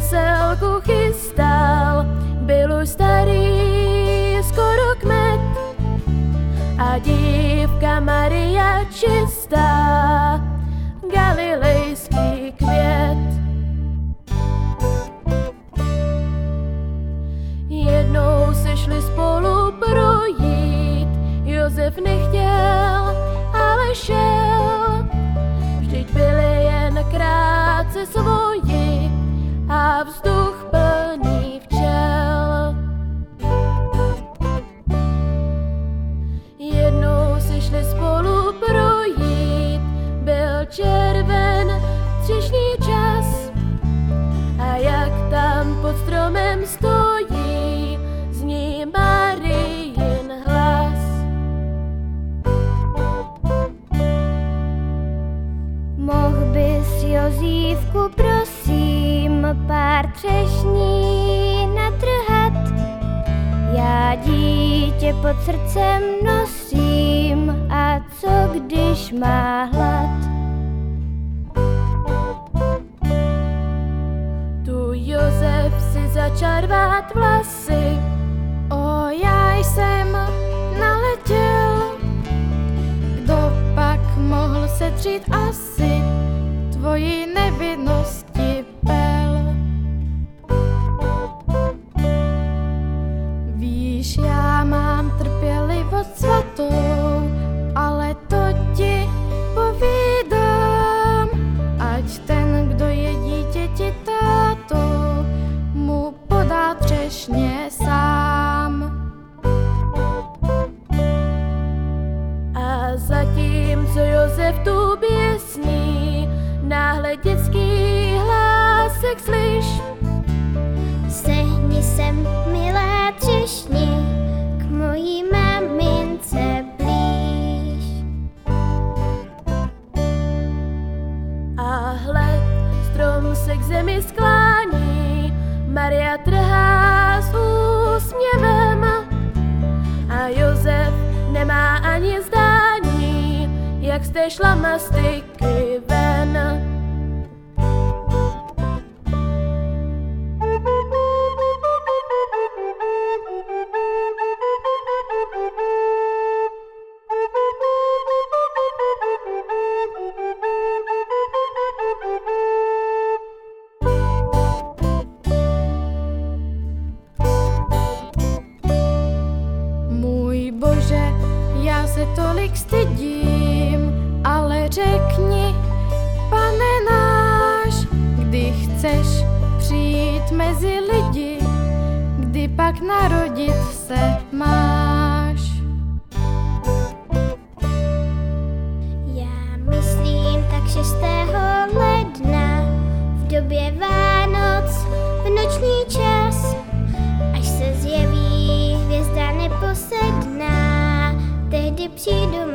veselku chystal, byl už starý skoro kmet a dívka Maria čistá, galilejský květ. Jednou se šli spolu projít, Josef nechtěl, ale šel. Vždyť byli jen krátce svoji a vzduch plný včel. Jednou se šli spolu projít, byl červen třešní čas a jak tam pod stromem stojí, zní Marijin hlas. Mohl bys, Jozífku, prosím, pár třešní natrhat? Já dítě pod srdcem nosím, a co když má hlad? Tu Josef si začal rvát vlasy. O, já jsem naletěl, kdo pak mohl setřít asi tvoji nevinnosti pel. Víš, já mám trpělivost svatou, ale to ti povídám, ať ten, kdo je dítěti tátou, mu podá třešně sám. A zatímco Josef tu běsní, náhle dětský hlásek slyš. Sehni sem, milá třešni, k mojí mamince blíž. A hled, strom se k zemi sklání, Maria trhá s úsměvem a Josef nemá ani zdání, jak z té šlamastyky ven. Můj Bože, já se tolik stydím, ale řekni, Pane náš, kdy chceš přijít mezi lidi, kdy pak narodit se máš. Já myslím tak 6. ledna, v době Vánoc, v noční čas, až se zjeví hvězda neposedná, tehdy přijdu